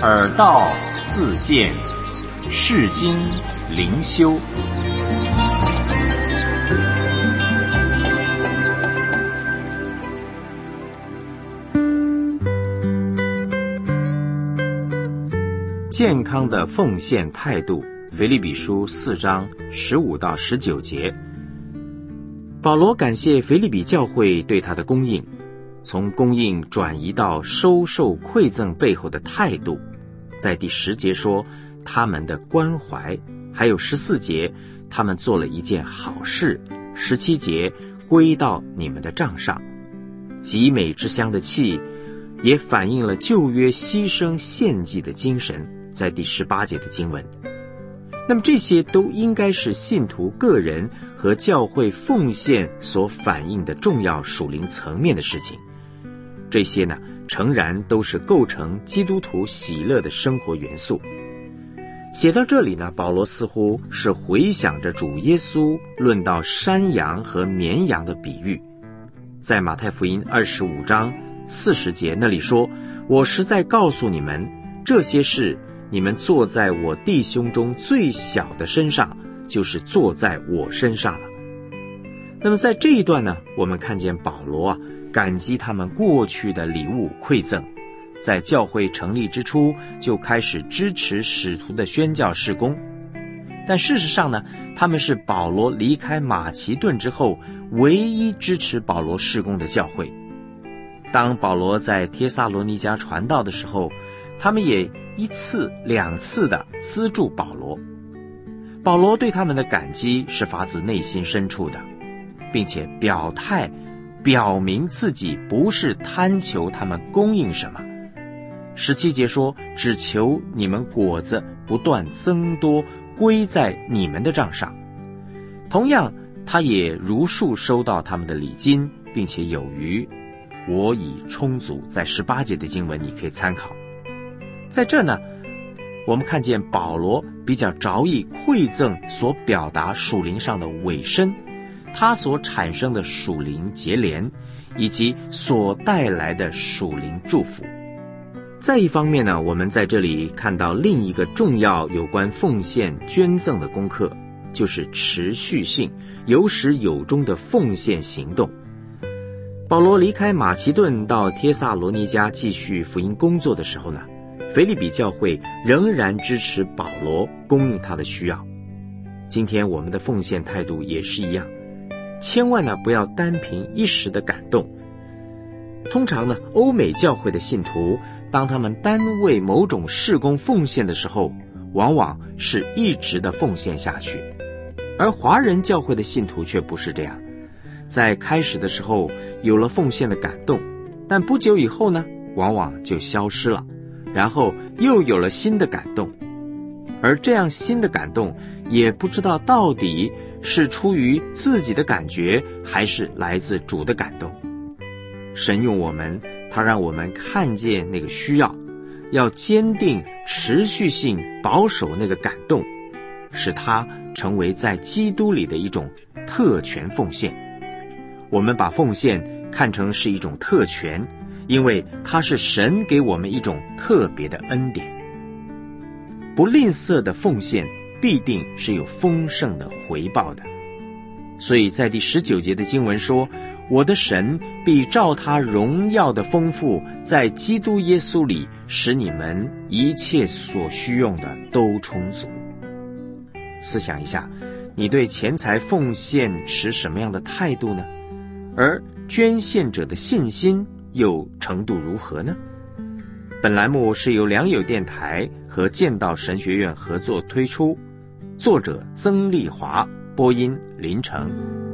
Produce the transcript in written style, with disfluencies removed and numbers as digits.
耳道自见，世经灵修。健康的奉献态度，腓立比书4章15到19节。保罗感谢腓立比教会对他的供应，从供应转移到收受馈赠背后的态度，在第10节说他们的关怀，还有14节他们做了一件好事，17节归到你们的账上。极美之香的气也反映了旧约牺牲献祭的精神，在第18节的经文。那么这些都应该是信徒个人和教会奉献所反映的重要属灵层面的事情。这些呢，诚然都是构成基督徒喜乐的生活元素。写到这里呢，保罗似乎是回想着主耶稣论到山羊和绵羊的比喻。在马太福音25章40节那里说，我实在告诉你们，这些事你们坐在我弟兄中最小的身上，就是坐在我身上了。那么在这一段呢，我们看见保罗感激他们过去的礼物馈赠，在教会成立之初就开始支持使徒的宣教事工。但事实上呢，他们是保罗离开马其顿之后唯一支持保罗事工的教会。当保罗在帖撒罗尼迦传道的时候，他们也1次2次的资助保罗。保罗对他们的感激是发自内心深处的，并且表明自己不是贪求他们供应什么。17节说，只求你们果子不断增多，归在你们的账上。同样，他也如数收到他们的礼金，并且有余，我已充足，在18节的经文你可以参考。在这呢，我们看见保罗比较着意馈赠所表达属灵上的委身，他所产生的属灵结连，以及所带来的属灵祝福。再一方面呢，我们在这里看到另一个重要有关奉献捐赠的功课，就是持续性有始有终的奉献行动。保罗离开马其顿到帖撒罗尼迦继续福音工作的时候呢，腓立比教会仍然支持保罗供应他的需要。今天我们的奉献态度也是一样，千万呢不要单凭一时的感动。通常呢，欧美教会的信徒当他们单为某种事工奉献的时候，往往是一直的奉献下去，而华人教会的信徒却不是这样。在开始的时候有了奉献的感动，但不久以后呢，往往就消失了，然后又有了新的感动，而这样新的感动也不知道到底是出于自己的感觉，还是来自主的感动。神用我们，他让我们看见那个需要，要坚定持续性保守那个感动，使它成为在基督里的一种特权奉献。我们把奉献看成是一种特权，因为它是神给我们一种特别的恩典。不吝啬的奉献必定是有丰盛的回报的。所以在第19节的经文说，我的神必照他荣耀的丰富，在基督耶稣里使你们一切所需用的都充足。思想一下，你对钱财奉献持什么样的态度呢？而捐献者的信心又程度如何呢？本栏目是由良友电台和剑道神学院合作推出，作者曾丽华，播音林成。